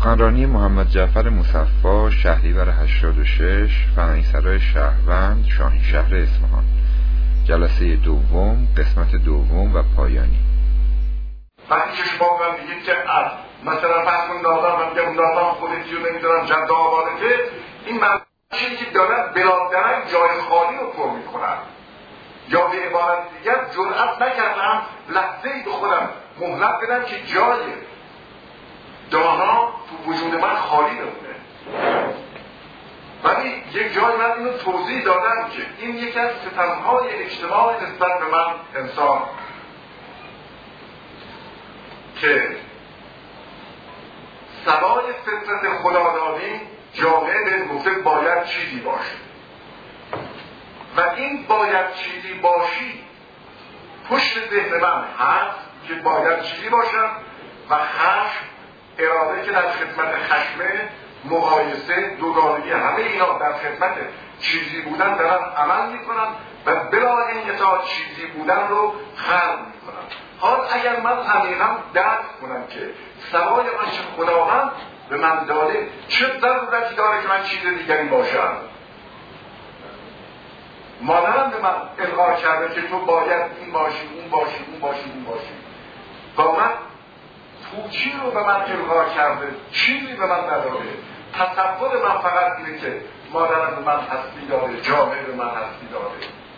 سخنرانی محمد جعفر مصفا، شهریور 86، فرنگی‌سرای شهروند، شاهینشهر اصفهان. جلسه دوم، قسمت دوم و پایانی. وقتی که شما من میگید که مثلا فرض کن دادم و میگم دادم خودتی رو نمیدونم جد آبادته، این معنیشی که دارن بلادرن جای خالی رو پر میکنن، یا به عبارت دیگر جرأت نکردم لحظه‌ای به خودم مهلت بدم که جای دانا تو وجود من خالی بمونه. ولی یک جای من اینو توضیح دادم که این یکی از ستمهای اجتماع نسبت به من انسان که سوای فطرت خدادادی جامعه به گفته باید چیزی باشه و این باید چیزی باشی پشت ذهن من هست که باید چیزی باشم و خشم، اراده که در خدمت خشمه، مقایسه، دوگانگی، همه اینا در خدمت چیزی بودن دارن عمل میکنن و بلا انقطاع چیزی بودن رو خلق میکنن. حال اگر من عمیقا درک کنم که سوای آنچه خداوند به من داده چه ضرورتی داره که من چیز دیگری باشم. مادرم به من القا کرده که تو باید این باشی، اون باشی، اون باشی، اون باشی. با من پوچی رو به من القا کرده، چیزی به من نداره. تصور من فقط اینه که مادرم به من هستی داره، جامعه به من هستی داره.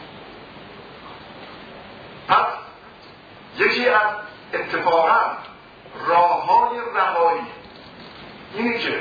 پس یکی از اتفاقا راه‌های رهایی اینه که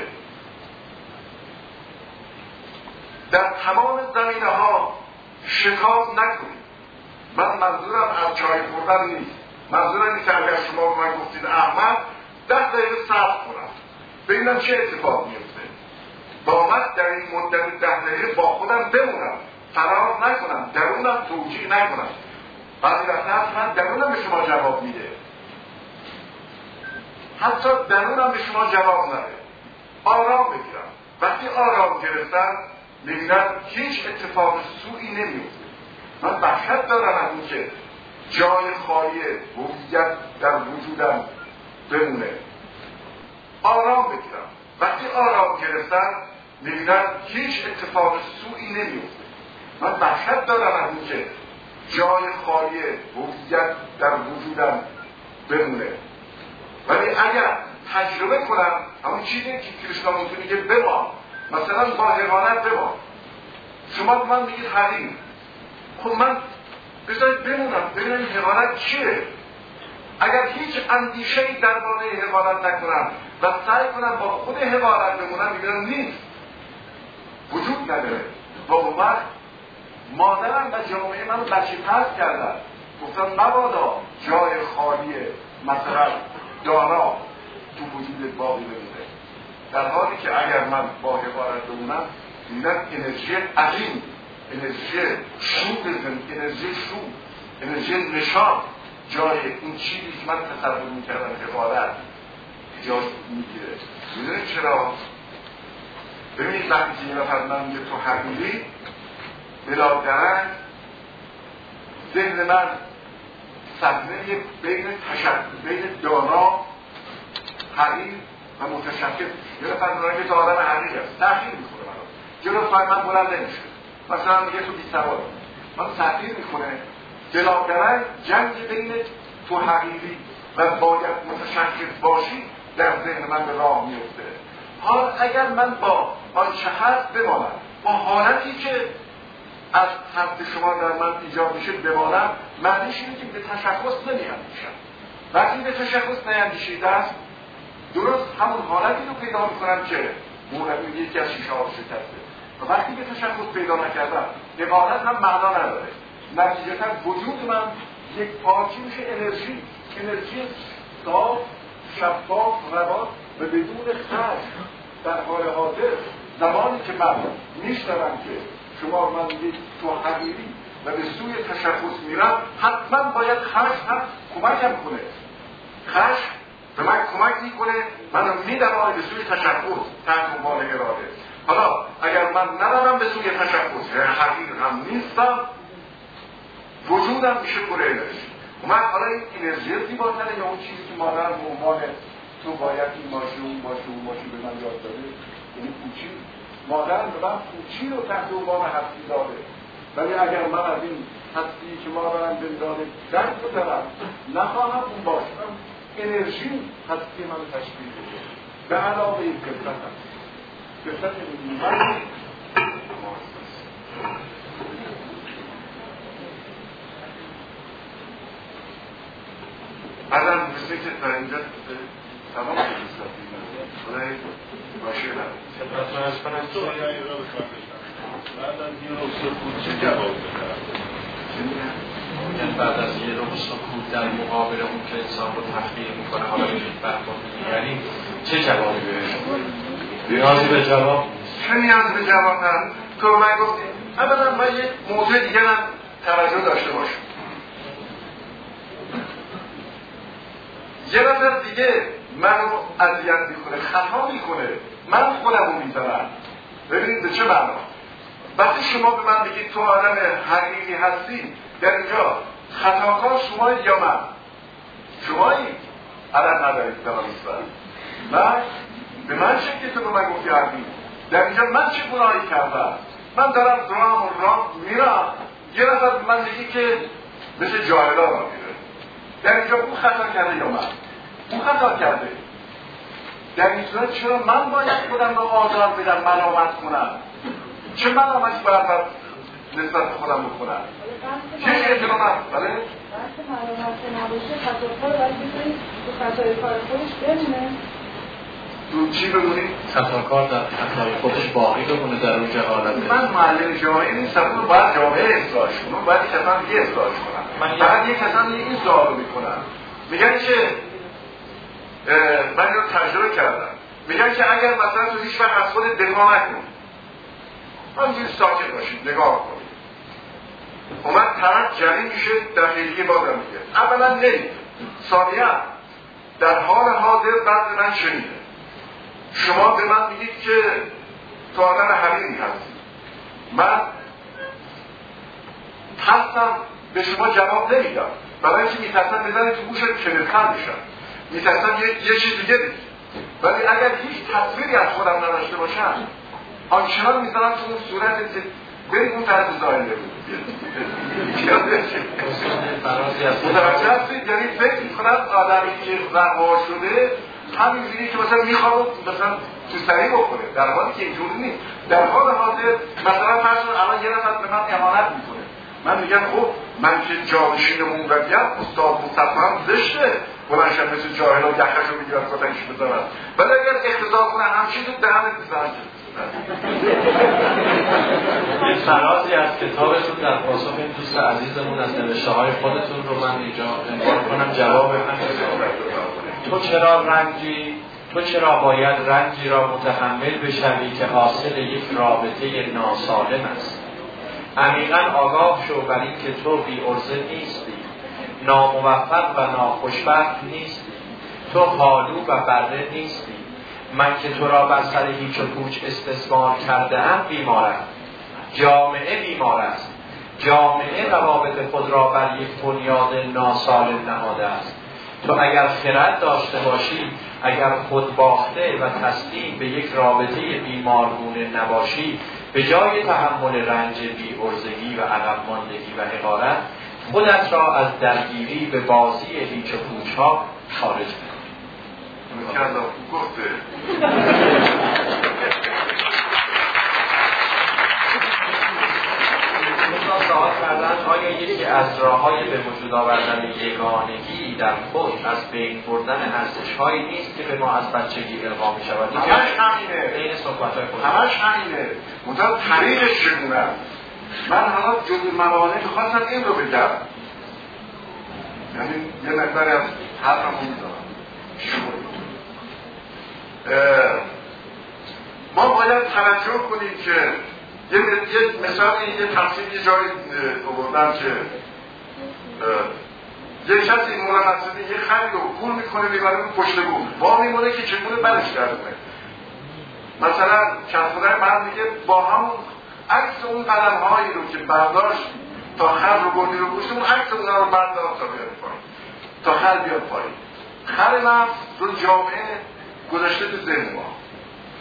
در تمام زمینه‌ها شکاف نکنید. من منظورم از چای خوردن نیست. منظورم اینه که اگر شما به من گفتید احمد 10 دقیقه صبر کنم ببینم چه اتفاق میفته. با من در این مدت 10 دقیقه با خودم بمونم، فرار نکنم، درونم توجیه نکنم. بعضی وقتا من درونم به شما جواب میده، حتی درونم به شما جواب نده. آرام بگیرم. وقتی آرام گرفتم میبینم هیچ اتفاق سوئی نمیفته. من وحشت دارم از این که جای خالی هویت در وجودم بمونه. آرام بگیرم. وقتی آرام گرفتم میبینم هیچ اتفاق سوئی نمیفته. من وحشت دارم از این که جای خالی هویت در وجودم بمونه. ولی اگر تجربه کنم همون چیزی که کریشنامورتی میگه بمان، مثلا با حیوانات بمان، شما به من میگید حقیر، خب من بذارید بمونم ببینم حیوانات چیه. اگر هیچ اندیشه‌ای درباره حیوانات نکنم و سعی کنم با خود حیوانات بمونم میبینم نیست، وجود نداره. و اون وقت مادرم و جامعه من بچه پرست کردن، گفتن مبادا جای خالی مثلا دانا تو وجود باقی بمونه. در حالی که اگر من با حیوانات بمونم میبینم انرژی عظیم، انرژی شوق زندگی، انرژی شوق، انرژی نشان جای این چیزی که من تصور میکردم حیوانات جای میگیره. میدونید چرا؟ ببینید وقتی که یه نفر من میگه تو حقیقی، بلادرنگ ذهن من صدمه بین دانا، حقیق و متشکل. یه نفر میگه که تو آدم حقیقی هست، تحقیر میکنه منو، جلو من بلند نمیشه. مثلا میگه تو بی‌سواد، من تحقیر میکنه. بلادرنگ جنگ بین تو حقیقی و باید متشکل باشی در ذهن من به راه میفته. حالا اگر من با آنچه هست بمانم، با حالتی که از حرف شما در من ایجاد میشه بمانم، معنیش اینه که به تشخص نمیاندیشم. وقتی به تشخص نیاندیشیده است، درست همون حالتی رو پیدا میکنم که مولوی یکی از شیشه ها شکسته. و وقتی به تشخص پیدا نکردم، عبارت هم معنا نداره. نتیجتا وجود من یک پارچه میشه انرژی صاف، شفاف، روان و بدون خشم. در حال حاضر زمانی که من میشنوم که شما من میگید تو حقیقی و به سوی تشخص میرم، حتما باید خشم هم کمکم کنه. خشم به من کمک میکنه، منو میدواره به سوی تشخص تحت عنوان اراده. حالا اگر من نرم به سوی تشخص حقیقی هم نیستم، وجودم میشه پر انرژی. من حالا این انرژی زیباتره یا اون چیزی که مادرم به عنوان تو باید این باشی اون باشی اون باشی مادر به من پوچی رو تحت عنوان هستی داده، ولی اگر من از این هستی که مادرم بهم داده درک بزنم نخواهم اون باشم، انرژی هستی من رو تشکیل بده به علاوه این قدرت هست. قدرت نیمت ازم مثل که تا اینجا تمام کنستاتیم خدای باشه خدمت من از کنم تو بعد از یه رو سکوت چه جواب بدارم؟ بعد از یه رو سکوت در مقابل اون که انسان رو تحقیر میکنه حالا بشید برخورد میگریم چه جوابی بهش؟ نیازی به جواب؟ چه نیازی به جواب هم؟ تو من گفتیم اولا من یک موضوع دیگر هم توجه داشته باشم. یه نفر دیگه منو اذیت میکنه، خطا میکنه، من خودمو میزنم. ببینید به چه معنا؟ وقتی شما به من بگید تو آدم حقیقی هستی، در اینجا خطاکار شمایید یا من؟ شمایید، عدد ندارید دانستن. من به من چه که تو به من گفتی حقیقی؟ در اینجا من چه گناهی کردم؟ من دارم راه میرم، یه نفر به من بگی که مثل جاهلا را میره. در اینجا اون خطا کرده یا من؟ اون خطا کرده. در این صورت چرا من باید خودم رو آزار بدم، ملامت کنم؟ چه ملامتی باید نسبت خودم بکنم؟ چه اعتمام هست؟ بله؟ وقتی ملامت نباشه خطاکار باید بکنید تو خطای کار خودش بمونه. تو چی بمونید؟ خطاکار در خطای خودش باقی بمونه در اون جهالت. من معلم جامعه نیستم، اون باید جامعه اصلاح کنم، باید کسان دیگه اصلاح کنم. بعد یک کسان دیگه این سوال میکنن، میگن که من رو تجربه کردم، میگن که اگر مثلا تو هیچ وقت از خودت دفاع نکنی، همینجوری ساکت باشید نگاه کنید، اومد طرف جری میشه دقیقی بازم میگه اولا نمید، ثانیاً در حال حاضر بعد من شنیده شما به من میگید که تو آدم حقیقی هستی، من ترسم به شما جواب نمیدم، برای اینکه میترسم بزنه تو گوشت کنتر میشم، میترسم یه چیز دیگه بگید، ولی اگر هیچ تصویری از خودم نداشته باشم آنچنان میذارم تو اون صورت برید اون طرف ظاهر بگید متوجه هستید؟ یعنی فکر میکنم آدمی که رها شده همینجوری که مثلا میخواد مثلا تو سریع بکنه، در حالی که اینجوری نیست. در حال حاضر مثلا فرض کنید الان یه نفر به من اهانت میکنه، من میگم خب من که جانشین موقعیم استاد مصطفی هم زشته بلنشم مثل جاهل و یخش رو بگیرم کتنش بزنم، ولی اگر اقتضا کنه همچین تو دهنت بزنم. یه فرازی از کتابتون در پاسخ این دوست عزیزمون از نوشته های خودتون رو من اینجا انتخاب کنم جواب تو چرا باید رنجی را متحمل بشوی که حاصل یک رابطه ناسالم است؟ عمیقاً آگاه شو بر این که تو بی عرضه نیستی، ناموفق و ناخوشبخت نیستی، تو حالو و بره نیستی. من که تو را بر سر هیچ و پوچ استثمار کرده ام بیمارم. جامعه بیمار است. جامعه روابط خود را بر یک بنیاد ناسالم نهاده است. تو اگر خرد داشته باشی، اگر خود باخته و تسلیم به یک رابطه بیمارگونه نباشی، به جای تحمل رنج بی‌عرضگی و عقب ماندگی و حقارت، خودت را از درگیری به بازی هیچ و پوچ‌ها خارج کن. کلا گفته سوال کردن آیا یکی از راه‌های به وجود آوردن یگانگی در خود از بین بردن ارزش‌هایی نیست که به ما از بچگی القا می‌شود؟ همش همینه. این صحبت‌های خود همش همینه. مطمئن طریقش چگونه؟ من حالا جزء موانع خواستم این رو بگم. یعنی یه مقداری از حرفم می‌ذارم. ما باید توجه کنیم که یه مثالی یه تفصیل یه جایی آوردم که یه کسی مرمسیدی یه خری رو گول میکنه میبره اون پشت گول با میمونه که چگونه برش کرده. مثلا کسبونه من میگه با همون عکس اون قدم هایی رو که برداشت تا خر رو بردی رو پشت اون عکس اونها رو برداشت تا بیاد پایین تا خر بیاد پایین. خر من رو جامعه گذاشته تو ذهن ما.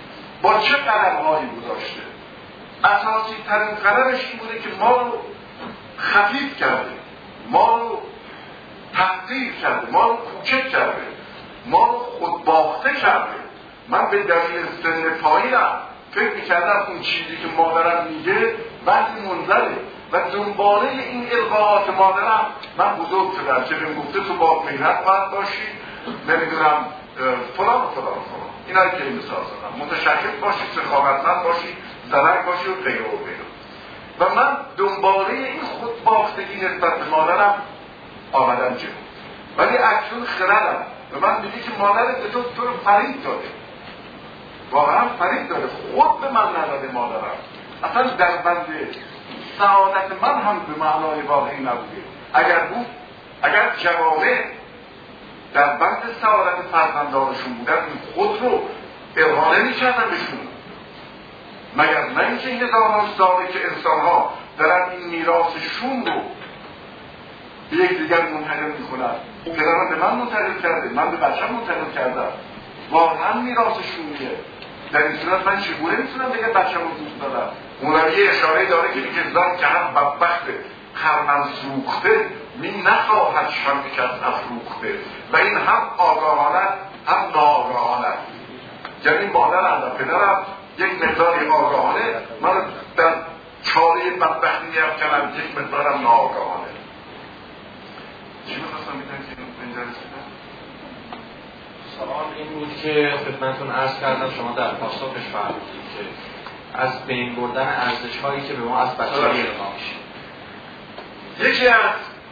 با چه قدم‌هایی گذاشته. اساسی ترین قدمش این بوده که ما رو خفیف کرده، ما رو تحقیر کرده، ما رو کوچک کرده، ما رو خودباخته کرده. من به دلیل سن پایینم فکر میکردم اون چیزی که مادرم میگه وقتی منزله و دنباله این القاءات مادرم من بزرگ شدم که بهم گفته تو با غیرت باید باشی، نمیدونم فلان و فلان و فلان، اینا رو که مثال زدم، متشکل باشی، سخاوتمند باشی، زرنگ باشی و غیره و غیره. و من دنباله این خودباختگی نسبت به مادرم آمدم جلو. ولی اکنون خردم و من میگه که مادرت به تو رو فریب داده، واقعا فریب داده، خود به من نداده مادرم. اصلا در بند سعادت من هم به معنای واقعی نبوده. اگر بود، اگر جوامع در بند سعادت فرزندانشون بودن این خود رو ارها نمی‌کردن بهشون، مگر نه اینکه هزاران ساله که انسان‌ها دارن این میراثشون رو به یک دیگر منتقل می‌کنن. پدرم به من منتقل کرده، من به بچه‌م منتقل کردم، واقعا میراثشونیه. در این صورت من چگونه میتونم بگم بچه‌م رو دوست دارم؟ اونم یه اشاره داره که میگه زن که هم بدبخت خرمن سوخته می نخواهد شم کس افروخته، و این هم آگاهانه هم ناآگاهانه. یعنی مادرم و پدرم یک مقداری آگاهانه من در چاره بدبختی می‌افکنم، یک مقدارم ناآگاهانه. چی می‌خواستم بگم که اینجا رسیدم؟ سوال این بود که خدمتتون عرض کردم، شما در پاسخش فرمودید که از بین بردن ارزش‌هایی که به ما از بچگی القا میشه. یکی از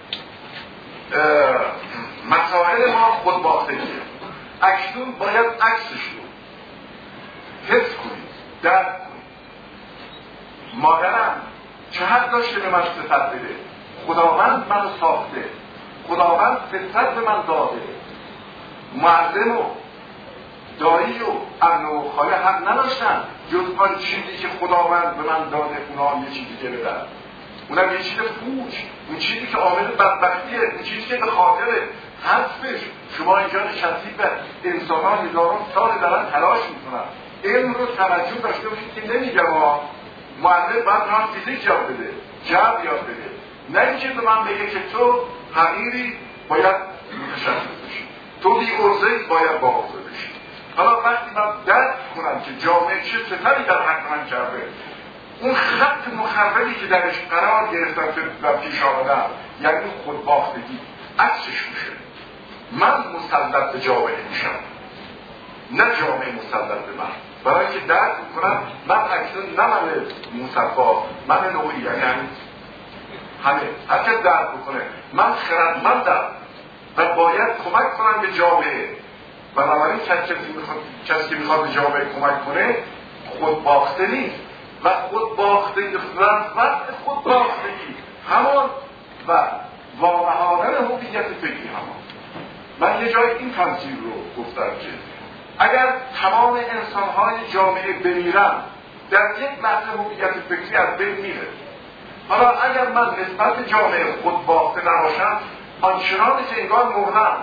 مسائل ما خودباختگیه. اکنون باید عکسش رو حفظ کنید، درک کنید. مادرم چه حد داشته به من صفت بده؟ خداوند منو ساخته، خداوند فطرت به من داده. معلم و دایی و امن و خاله حق نداشتن جز آن چیزی که خداوند به من داده اونا یه چیزی که بدن، اونم یه چیز پوچ، اون چیزی که عامل بدبختیه، اون چیزی که به خاطر حذفش شما اینجا نشستید و انسان‌ها هزاران سال دارن تلاش میکنن. علم رو توجه داشته باشید که نمیگم معلم باید هم فیزیک یاد بده، جبر یاد بده، نه اینکه به من بگه که تو حقیری باید متشخص بشی، تو بی عرضه‌ای باید با عرضه بشی. حالا وقتی من درک کنم که جامعه چه ستمی در حق من کرده، اون خط مخربی که درش قرار گرفتم و پیش آمدم، یعنی خودباختگی، عکسش میشه. من مسلط به جامعه میشم، نه جامعه مسلط به من. برای که درک کنم من اکنون نه من مصفا، من نوعی، یعنی همه هر کس درک بکنه من خردمندم و باید کمک کنم به جامعه. بنابراین کسی که میخواد به جامعه کمک کنه خودباخته نیست و خودباختگی خودباختگی همان و واقعانه هویت فکری همان. من یه جای این تمثیل رو گفتم که اگر تمام انسانهای جامعه بمیرن در یک لحظه هویت فکری از بین میره. حالا اگر من نسبت جامعه خودباخته نباشم آنچنانی که انگار مردم.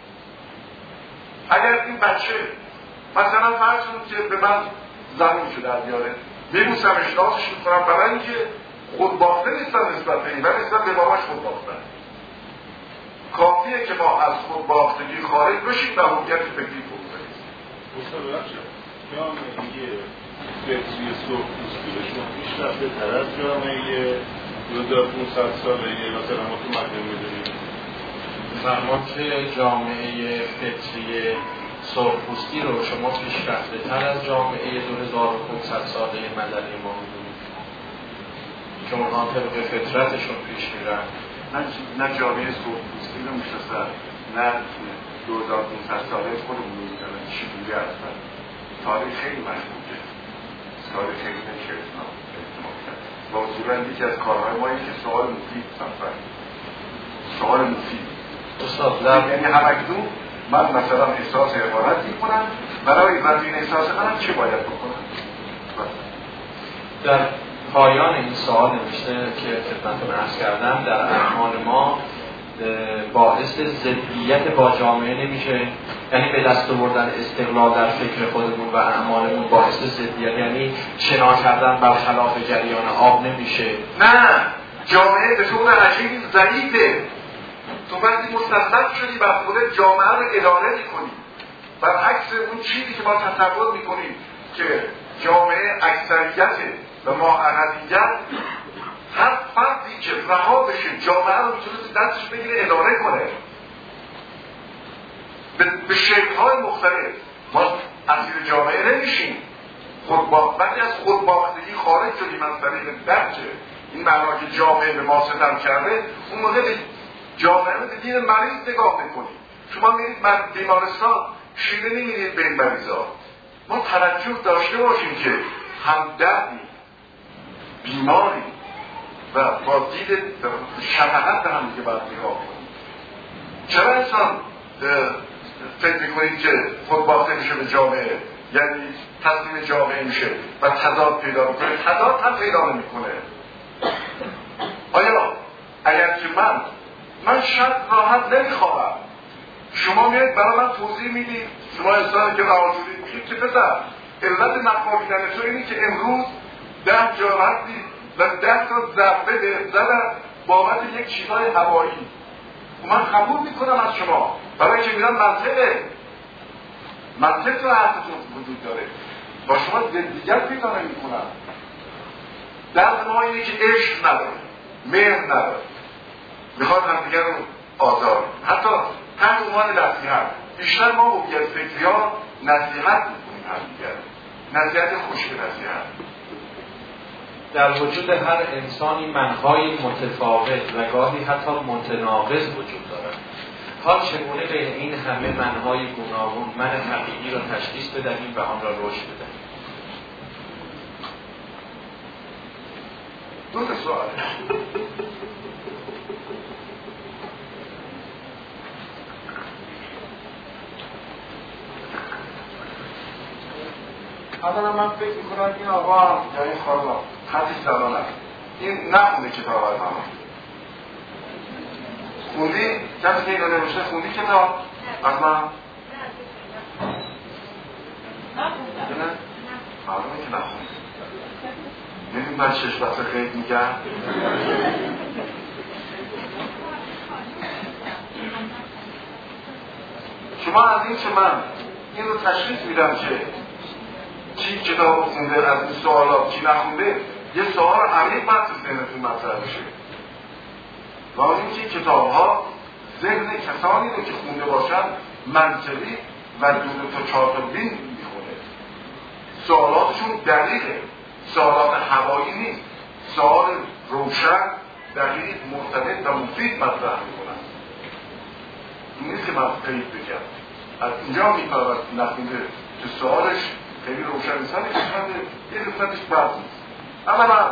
اگر این بچه مثلا فرض کنید که به من زمین شده در بیاره، میبوسم اشناسش میکنم، برای اینکه خودباخته نیستم نسبت به این و نسبت به باباش خودباختن. کافیه که ما از خودباختگی خارج بشیم و هویت فکری بود کنیم. مصطفی بخشم جامعه فکری سرخپوستی به شما پیشرفته تر از جامعه 2500 ساله مثلا ما تو مدن میدونیم؟ فرما که جامعه فطری سرخپوستی رو شما پیشرفته تر از جامعه 2500 ساله مدنی ما میدونید که اونها طبق فطرتشون پیش میرن. نه جامعه سرخپوستی رو میشناسن، نه 2500 ساله خودمون رو میدونن چی بوده اصلا. تاریخ خیلی مشهوره، تاریخ خیلی نشه احتمال کرد. با اصولا یکی از کارهای ما که سوال مفید سنفر، سوال مفید یعنی همکنون من مثلا احساس عبارت میکنم، برای این احساس منم چه باید بکنم؟ در پایان این سوال نوشته که خدمتتون عرض کردم در اعمال ما باعث ضدیت با جامعه نمیشه؟ یعنی به دست آوردن استقلال در فکر خودمون و اعمالمون باعث ضدیت، یعنی شنا کردن برخلاف جریان آب نمیشه؟ نه، جامعه به طور عجیبی ضعیفه. تو وقتی مسلط شدی و خودت جامعه رو اداره میکنی، برعکس اون چیزی که ما تصور میکنیم که جامعه اکثریت و ما اقلیت، هر فردی که رها بشه جامعه رو میتونه دستش بگیره اداره کنه به شکل‌های مختلف. ما اسیر جامعه نمیشیم. وقتی از خودباختگی خارج شدیم از طریق درک این معنا که جامعه به ما ستم کرده، اون موقع به جامعه رو به دید مریض نگاه میکنیم. شما میرید بیمارستان، شیره نمیرید به این مریضا. ما توجه داشته باشیم که همدردی، بیماری و با دید شفقت به هم دیگه باید نگاه کنیم. چرا انسان فکر میکنید که خودباخته میشه به جامعه، یعنی تسلیم جامعه میشه و تضاد پیدا میکنه؟ تضاد هم پیدا نمیکنه. آیا اگر که من شب راحت نمیخوابم، شما میاد برای من توضیح میدید، شما انسانی که رها شدید میگید که پسر علت نخوابیدن تو اینی که امروز 10 جا رفتی و 10 تا ضربه به زدن بابت یک چیزای هوایی. من قبول میکنم از شما، برای که میرم منطق تو حرفتون وجود داره، با شما ضدیت پیدا نمیکنم. درد ما اینه که عشق نداره، مهر نداره، میخواد همدیگر رو آزار، حتی تحت عنوان نصیحت. بیشتر ما هویت فکری‌ها نصیحت میکنیم همدیگر، نصیحت خوشی نصیحت. در وجود هر انسانی منهای متفاوت و گاهی حتی متناقض وجود دارد. حال چگونه بین این همه منهای گوناگون من حقیقی را تشخیص بدهیم و آن را رشد بدهیم؟ دو سوال. اولا من فکر میکنم این آقا یا این خانم خطی سران است، این نخونده کتاب از همه. خوندی؟ کسی که اینو نمیشه خوندی کتاب؟ از من؟ نه؟ معلومه که نخونده. نمیم من 6 بسه خیلی میگم. شما از این که من این رو تشخیص میدم که چی کتاب خونده از این سوالات چی نخونده، یه سوال عمیق باید تو ذهنتون مطرح بشه. و اینکه کتاب ها ذهن کسانی رو که خونده باشن منطقی و 2 تا 4 تا بین میخونه. سوالاتشون دقیقه، سوالات هوایی نیست، سوال روشن، دقیق، مرتبط و مفید مطرح میکنن. این نیست که من قید بگم. از اینجا میفهمد نخونده که سوالش خیلی روشن نیست، یه قسمتش بد نیست. اما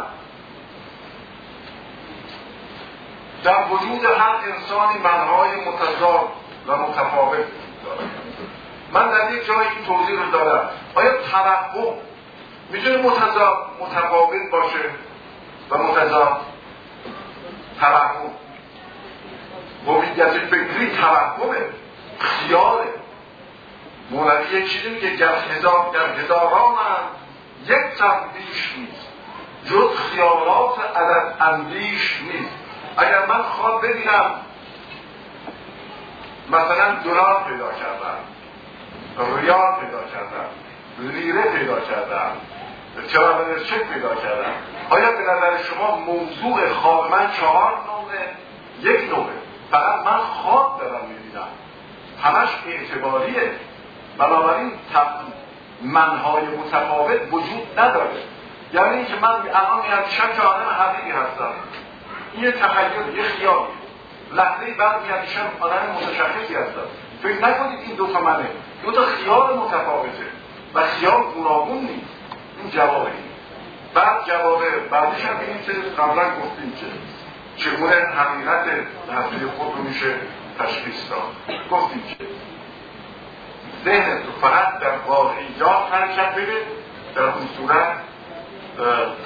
در وجود هر انسانی منهای متضاد و متفاوت دارد. من در یک جایی این توضیح رو دادم. آیا توهم میتونه متفاوت باشه و متضاد؟ توهم هویت فکری توهمه، خیاله. مولوی یک چیزی میگه گر هزاران هم یک تبدیش نیست، جز خیالات عدد اندیش نیست. اگر من خواب ببینم مثلا دلار پیدا کردم، ریال پیدا کردم، لیره پیدا کردم، چک پیدا کردم، آیا به نظر شما موضوع خواب من 4 نوعه؟ 1 نوعه؟ فقط من خواب دارم میبینم، همش اعتباریه. بنابراین منهای متفاوت وجود نداره. یعنی اینکه من الان میگم شب که آدم حقیقی هستم، این یه تخیل، یه خیالی. لحظه بعد میگم شب آدم متشخصی هستم. فکر نکنید این 2 تا منه، 2 تا خیال متفاوته و خیال گوناگون نیست. این جوابه. بعد جوابه بعدش هم اینی که قبلا گفتیم که چگونه حقیقت هستی خود رو میشه تشخیص داد. گفتیم که ذهن تو فقط در واقعیات حرکت بده، در اون صورت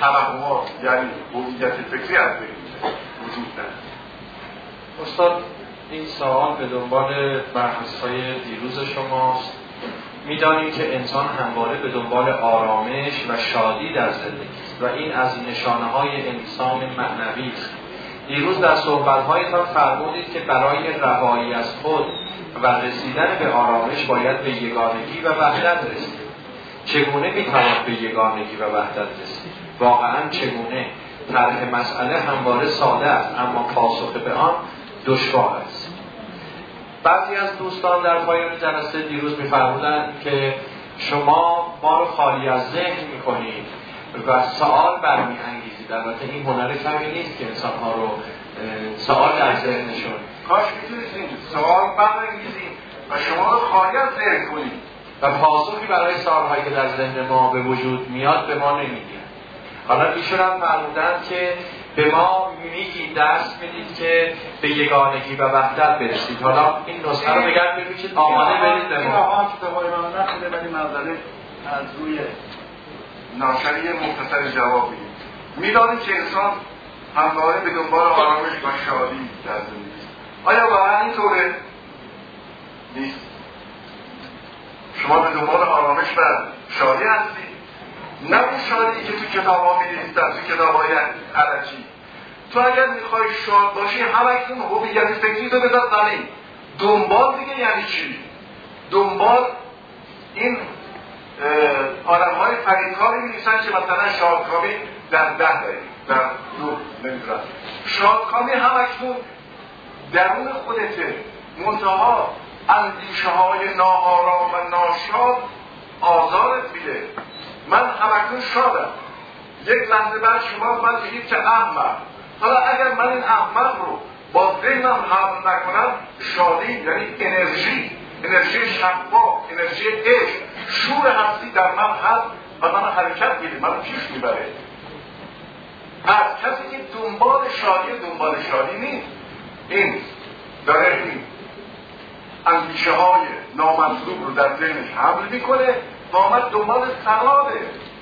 توهمات یعنی هویت فکری از بین وجود نداره. استاد این سوال به دنبال بحث‌های دیروز شماست. می‌دانیم که انسان همواره به دنبال آرامش و شادی در زندگی است و این از نشانه‌های انسان معنوی است. دیروز در صحبت‌هایتان فرمودید که برای رهایی از خود و رسیدن به آرامش باید به یگانگی و وحدت رسید. چگونه می‌توان به یگانگی و وحدت رسید؟ واقعاً چگونه؟ طرح مسئله همواره ساده است اما پاسخ به آن دشوار است. بعضی از دوستان در پایان جلسه دیروز می‌فرمودند که شما ما رو خالی از ذهن می‌کنید و سوال برمی‌انگیزید. البته این هنر کمی نیست که انسان‌ها رو سوال در ذهنشون، کاش می‌تونید سوال برانگیزید و شما رو خالی از ذهن کنید و پاسخی برای سوال‌هایی که در ذهن ما به وجود میاد به ما نمی‌دید. حالا ایشون هم فرمودند که به ما میگید، درس میدید که به یگانگی و وحدت برسید. حالا این نسخه رو بگم ببینید آماده برید به ما. این آقا کتابای من نخونده ولی منظره از روی ناشری مختصر جواب میدید. میدانید که انسان همواره به دنبال آرامش و شادی در زندگی است. آیا واقعا اینطوره؟ نیست. شما به دنبال آرامش و شادی هستید؟ نه اون شادی که تو کتاب ها می‌نویسن، تو کتاب های علکی. تو اگر میخوای شاد باشی همکنون هویت فکری تو بذار زمین. دنبال دیگه یعنی چی؟ دنبال این آدم های فریدکاری می‌نویسن که مثلا شادکامی در 10 دقیقه در 2 نمیدونم. شادکامی همکنون درون خودته، منتها اندیشه های ناآرام و ناشاد آزارت میده. من همکنون شادم. یک لحظه بعد شما من بگید که احمق. حالا اگر من این احمق رو با ذهنم حمل نکنم، شادی یعنی انرژی شفاف، انرژی عشق، شور هستی در من هست و من حرکت میده، من پیش میبره. از کسی که دنبال شادی نیست، این داره این اندیشه های نامطلوب رو در ذهنش حمل میکنه و آمد دنبال سراده.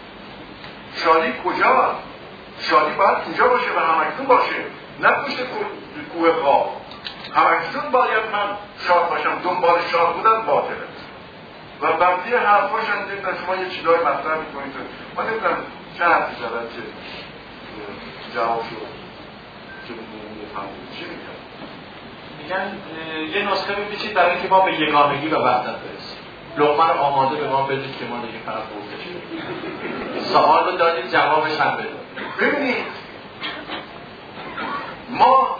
شادی کجاست؟ شادی باید اینجا باشه و همکنون باشه، نه پشت کوه خواب. همکنون باید من شاد باشم. دنبال شاد بودن باطله. و بعضی حرفاش هم دیدن شما یه چیزای مطرح میکنید، ما نمیدونم چه حرفی زدن که جواب شد که بفهمید چی میگن. میگن یه نسخه بپیچید برای اینکه ما به یگانگی و وحدت برسیم. لقمه رو آماده به ما بدید که ما دیگه فقط برده شدیم. سوال رو دادید، جوابش هم بدید. ببینید ما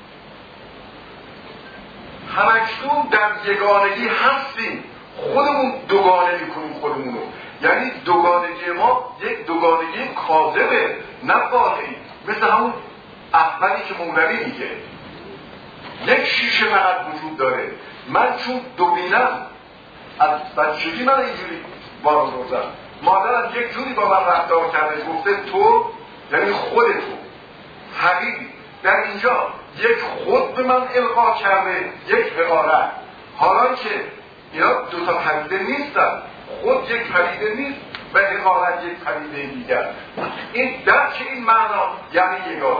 همکنون در یگانگی هستیم، خودمون دوگانه میکنیم خودمونو. یعنی دوگانگی ما یک دوگانگی کاذبه، نه واقعی. مثل همون اولی که مولوی میگه یک شیشه فقط وجود داره. من چون دوبینم از بچگی من اینجوری بارو روزم، مادرم یک جوری با من رفتار کرده، گفته تو یعنی خود تو حقیقی. در اینجا یک خود به من القا کرده، یک حقارت. حالا که اینا دوتا پدیده نیستن، خود یک پدیده نیست و حقارت یک پدیده دیگر. این درک این معنا یعنی یگانگی.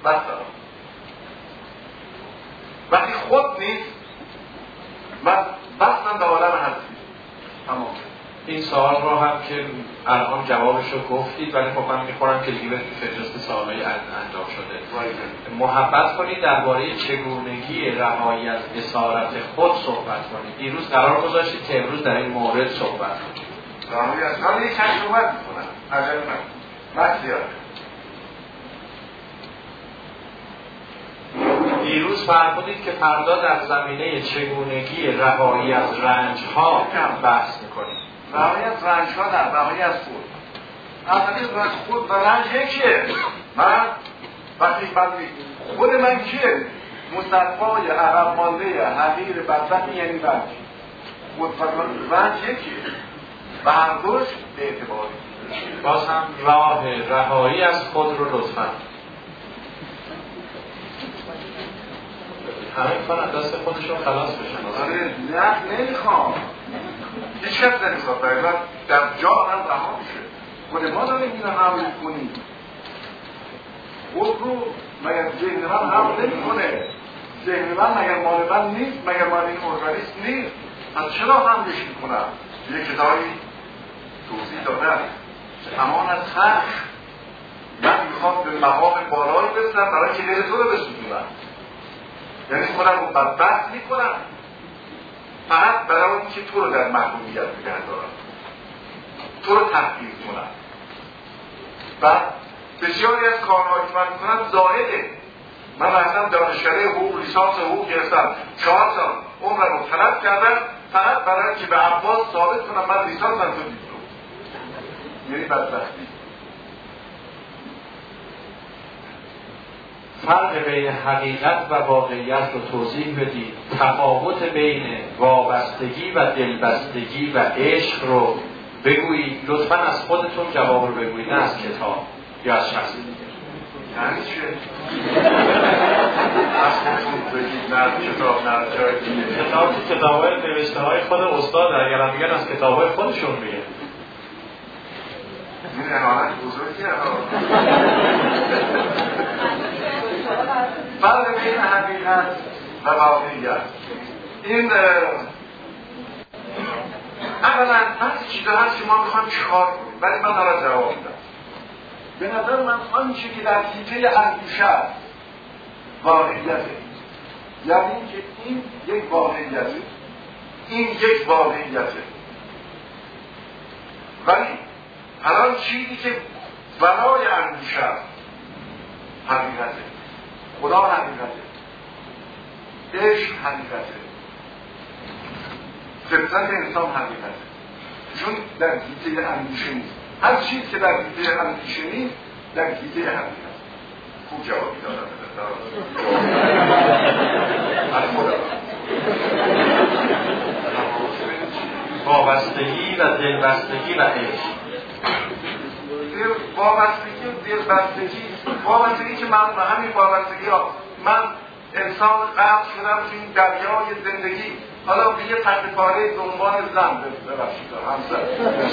وقتی خود نیست من بستم به عالم هستی. تمام. این سوال رو هم که الان جوابش رو گفتید، ولی خب من میخورم که دیگه تو فهرست سوالای انجام شده. محبت کنید درباره چگونگی رهایی از اسارت خود صحبت کنید. دیروز قرار گذاشتید که امروز در این مورد صحبت کنید. رهایی از من یک کمی صحبت میکنم. عجب من زیاد. دیروز فرمودید که فردا در زمینه چگونگی رهایی از رنج‌ها بحث میکنید. رهایی از رنج‌ها نه، رهایی از خود. اصلا خود و رنج یکیه. من وقتی خود من کیه؟ مصطفای عقب مانده حقیر بدبخت یعنی رنج. خود و رنج یکیه و هر دوش به اعتباری. باز هم راه رهایی از خود رو لطفاً همه کنن دست خودشون خلاص بشن. آره نه نمیخوام. هیچ کس نمیخواد. برای در جا هم رها میشه. خود ما داریم این رو حمل کنیم. خود رو مگر ذهن من حمل نمی کنه. ذهن من مگر مال من نیست، مگر مال این ارگانیسم نیست، پس چرا حملش میکنم؟ یه کتابی توضیح دادن امان از خشم، من میخوام به مقام بالایی برسم برای که دل تو رو بسوزونم، یعنی خودم رو بدبخت میکنم فقط برای اینکه تو رو در محرومیت نگه دارم، تو رو تحقیر کنم. و بسیاری از کارهایی که من میکنم زائده. من رفتم دانشکده حقوق، لیسانس حقوق گرفتم، 4 سال عمرم رو طلب کردم فقط برای که به عباس ثابت کنم من لیسانسم تو دیپلم. یعنی بدبختی. فرق بین حقیقت و واقعیت رو توضیح بدید. تفاوت بین وابستگی و دلبستگی و عشق رو بگویید. لطفاً از خودتون جواب رو بگویید، نه از کتاب یا از شخص دیگه. یعنی چه؟ از خودتون بگید، نه از کتاب، نه از جای دیگه. کتاب‌های نوشته های خود استاد اگر هم میگن از کتاب‌های خودشون میگن. این احانت بزرگی فرق بین حقیقت و واقعیت. این اولا بعضی چیزا هست که ما میخوایم چیکار کنیم ولی من دارم جواب میدم. به نظر من آنچه که در حیطه اندیشه واقعیته، یعنی که این یک واقعیته، این یک واقعیته، ولی هر آن چیزی که ورای اندیشه حقیقته. خدا حقیقته، عشق حقیقته، فطرت انسان حقیقته، چون در حیطه اندیشه نیست. هر چیز که در حیطه اندیشه نیست در حیطه حقیقت. خوب جوابی دادم از خدا. وابستگی و دلبستگی و عشق. وابستگی و دلبستگی، وابستگی که من به همین وابستگی ها من انسان غرق شدم تو این دریای زندگی، حالا به یه تحتکاره دنبال زن ببخشید همسر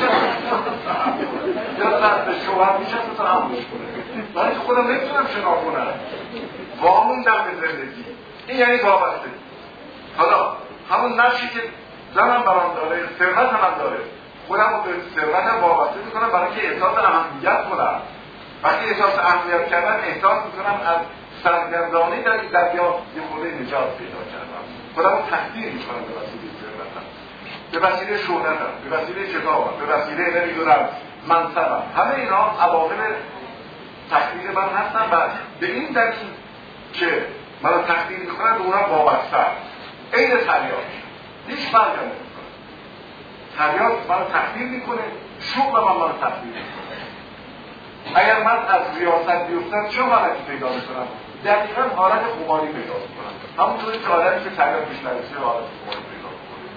یا زن به شوهر میشه تو هم بشکنه برای که خودم نمیتونم شنا کنم، واموندم به زندگی. این یعنی وابستگی. حالا همون نقشی که زنم برام داره، ثروت هم داره، خودم رو به ثروتم وابسته میکنم برای که احساس اهمیت کنم. وقتی احساس اهمیت کردن احساس میکنم از سرگردانی در این دریا یه خورده نجات پیدا کردم. خودم رو تقدیر میکنم به وسیله ثروتم، به وسیله شهرتم، به وسیله کتابم، به وسیله نمیدونم منصبم. همه اینا عوامل تقدیر من هستن و به این دلیل که من رو تقدیر میکنم به اونم وابسته. عین تریاک هیچ فرقی نمیکنه. تریاک من رو تقدیر میکنه، شغل من رو تقدیر میکنه. اگر من از ریاست بیفتم چه حالتی پیدا میکنم؟ دقیقا حالت خماری پیدا میکنم، همونطوری که آدمی که تریاک پیش نرسه حالت خماری پیدا میکنه.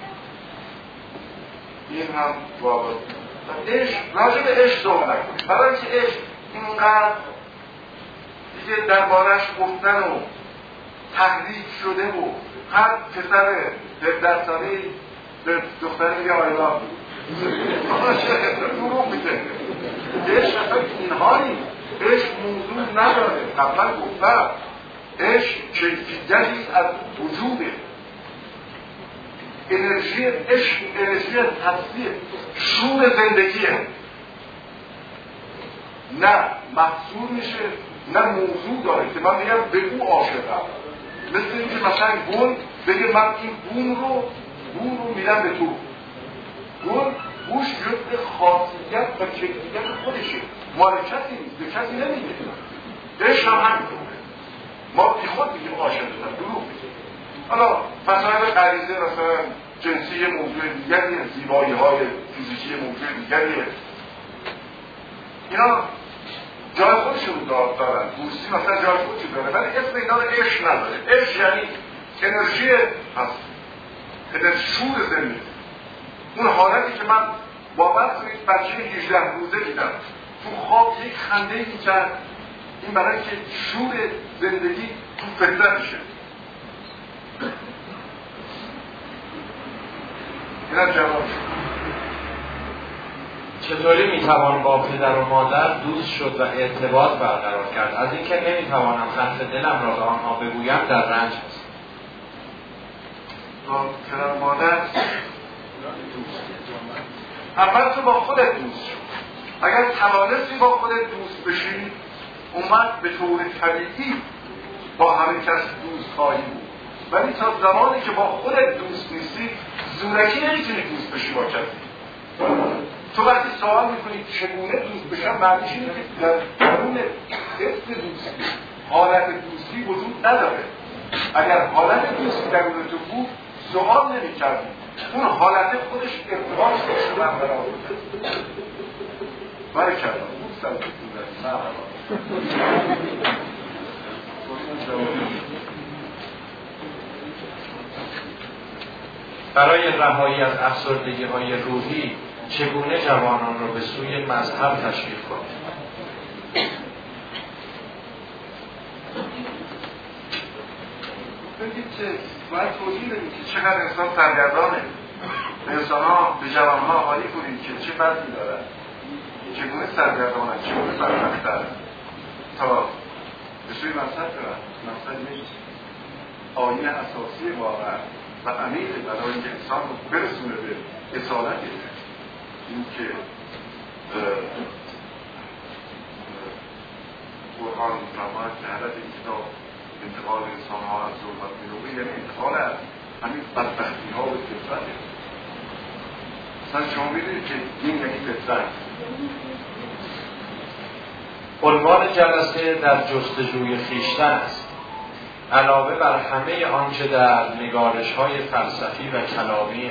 این هم واقعا عشق، راجع به عشق صحبت نکنیم، برای اینکه عشق اینقدر دیگه دربارش گفتن و تحریک شده و هر پسر 17 ساله‌ای به دختره میگه آیلا بود دروغ میگه. عشق اصلا اینها نیست. عشق موضوع نداره. قبلا گفتم عشق کیفیتی از وجوده. انرژی عشق انرژی هستی، شور زندگیه، نه محصول میشه نه موضوع داره که من میگم به او عاشقم. مثل اینکه مثلا گل بگه من این بون رو میدم به تو. گل بوش جزء خاصیت و کیفیت خودشه، مال کسی نیست، به کسی نمیگه. عشق هم همینطوره. ما بی خود میگیم عاشقم، دروغ میگیم. حالا مسائل غریزه مثلا جنسی موضوع دیگریه، زیبایی های فیزیکی موضوع دیگریه، اینا جای خودشون دارن. بورسی مثلا جای خودشون داره ولی اسم اینا رو عشق نداره. عشق یعنی انرژی هست، انرژی شور زندگی. اون حالتی که من باور کنید بچه 18 روزه دیدم تو خواب یک خنده ای میکرد، این برای که شور زندگی تو فطرتشه. اینم جواب. چطوری میتوان با پدر و مادر دوست شد و ارتباط برقرار کرد؟ از اینکه نمیتوانم خط دلم را به آنها بگویم در رنج هست. با پدر مادر اول تو با خودت دوست شو. اگر توانستی با خودت دوست بشی، اومد به طور طبیعی با همه کس دوست خواهی بود. ولی تا زمانی که با خودت دوست نیستی، زورکی نمیتونی دوست بشی با کسی. تو وقتی سوال میکنی چگونه دوست بشم، معنیش اینه که در درون حس دوستی حالت دوستی وجود نداره. اگر حالت دوستی درون تو بود، سوال نمی‌کردی. اون حالت خودش ارتباط داشته من برای برای کردم اون سر برای رهایی از افسردگی‌های روحی چگونه جوانان را به سوی مذهب تشویق کنیم؟ بگید که باید توضیح بدیم که چقدر انسان سرگردانه، به انسان‌ها، به جوان‌ها حالی کنیم که چه بدی دارد، چگونه سرگردانه، چگونه بدبخت‌تر تا به سوی مذهب برن. مذهب نیست آیین اساسی واقع و عمیق برای اینکه انسان رو برسونه به اصالت این که قرآن می‌فرماید که هدف کتاب انتقال انسان‌ها از ظلمت به نور، یعنی انتقال از همین بدبختی‌ها و فطرت. مثلا شما می‌دونید که این یکی فطرت. عنوان جلسه در جستجوی خویشتن است. علاوه بر همه آنچه در نگارش‌های فلسفی و کلامی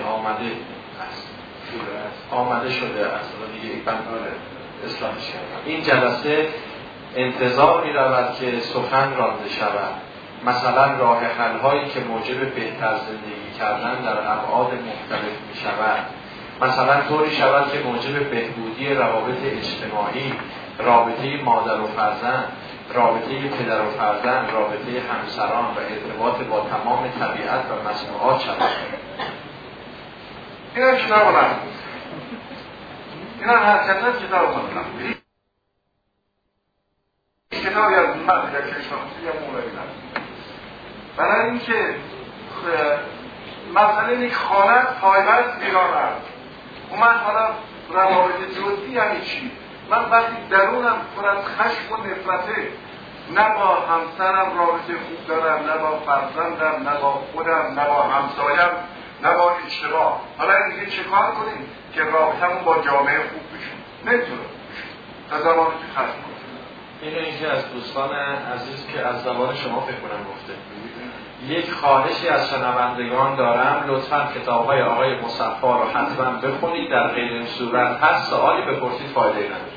آمده شده است دیگه یک بنداره اصلاحش کردم. این جلسه انتظار می رود که سخن رانده شود، مثلا راه حل هایی که موجب بهتر زندگی کردن در ابعاد مختلف می شود، مثلا طوری شود که موجب بهبودی روابط اجتماعی، رابطه مادر و فرزند، رابطه پدر و فرزند، رابطه همسران و ارتباط با تمام طبیعت و مصنوعات شود. این هم کتاب هست، این هم حرکت کتاب هست، کتابی از من یا کشناسی یا مولوی هست. برای اینکه مسئله اینه که خانه پایبست ویران است. اومد حالا روابط جزئی یعنی چی؟ من وقتی درونم پر از خشم و نفرته، نه با همسرم رابطه خوب دارم، نه با فرزندم، نه با خودم، نه با همسایم، نه با اجتماع. حالا اینکه چه کار کنیم که رابطمون با جامعه خوب بشه؟ نمیتونه بشه تا زمانی که خشم کنیم. اینه که از دوستان عزیز که از زبان شما فکر کنم گفته. یک خواهشی از شنوندگان دارم، لطفاً کتاب‌های آقای مصفی رو حتما بخونید، در غیر این صورت هر سوالی بپرسید فایده نداره.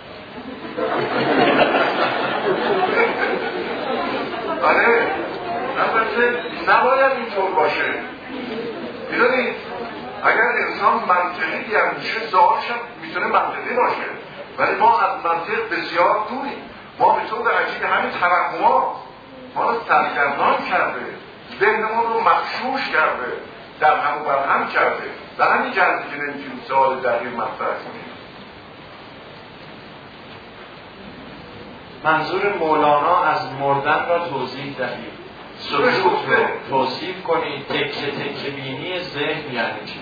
آره، البته نباید اینطور باشه. میدونید اگر انسان منطقی هم میشه، سوالش هم میتونه منطقی باشه، ولی ما از منطق بسیار دوریم. ما به طور عجیب همین توهمات ما رو سرگردان کرده، ذهنمون رو مغشوش کرده، در هم و بر هم کرده. به همین جهتی که نمیتونیم سوال دقیق مطرح کنیم. منظور مولانا از مردن را توضیح دهید، سکوت رو توصیف کنید، تکه تکه بینی ذهن یعنی چی؟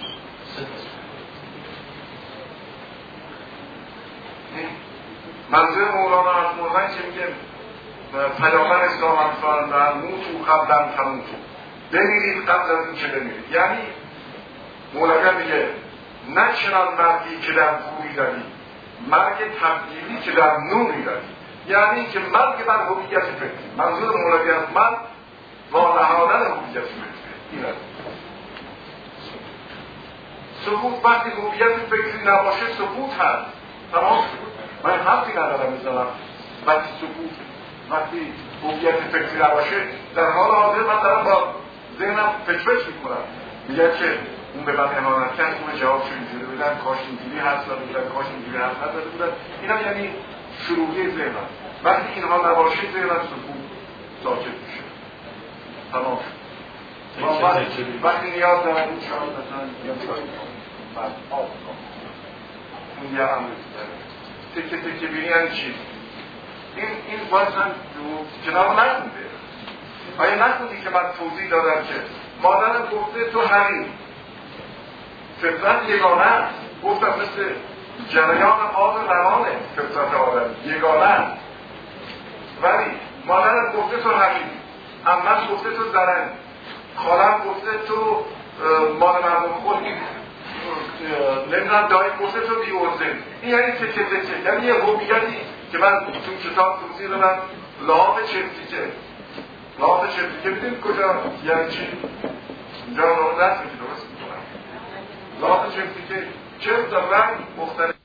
منظور مولانا از مردن که میگه پیامبر اسلام فرمودند موتوا قبل ان تموتوا، بمیرید قبل از این که بمیرید. یعنی مولانا میگه نه چنان مرگی که در کوری روی، مرگ تبدیلی که در نوری روی. یعنی که مرگ بر هویت فکری. منظور مولوی از من وانهادن هویت فکری این است. سکوت وقتی هویت فکری نباشه سکوت هست، تمام. من حرفی ندارم میزنم وقتی سکوت، وقتی هویت فکری نباشه. در حال حاضر من دارم با ذهنم فچ میکنم، میگم که اون به من اهانت کرد، اون جوابشو اینجوری بدن، کاش اینجوری حرف زده بودن، کاش اینجوری حرف نزده بودن. اینا یعنی شروعی ذهنم. وقتی اینها نباشه ذهنم سکوت ساکت میشه، تمام. وقتی نیاز دارم این شاید مثلا یا چایی بعد آب کنم، اون یه عمل تکه تکه بینی یعنی چی؟ این باید هم جناب نخونده. آیا نخوندی که من توضیح دادم که مادرم گفته تو حقیر. فطرت یگانه است. گفتم مثل جریان آب روانه فطرت آدم یگانه است. ولی مادرم گفته تو حقیر، عمت گفته تو زرنگ، خالم گفته تو مال مردم خود، نمیدونم دایی گفته تو بی‌عرضه. این یعنی تکه یعنی یه هویتی که من تو کتاب توضیح دادم. لحاف چرتیکه. لحاف چرتیکه میدونید کجا یعنی چی؟ اینجا رو دست میشه درست میکنم. لحاف چرتیکه چرت و رنگ مختلف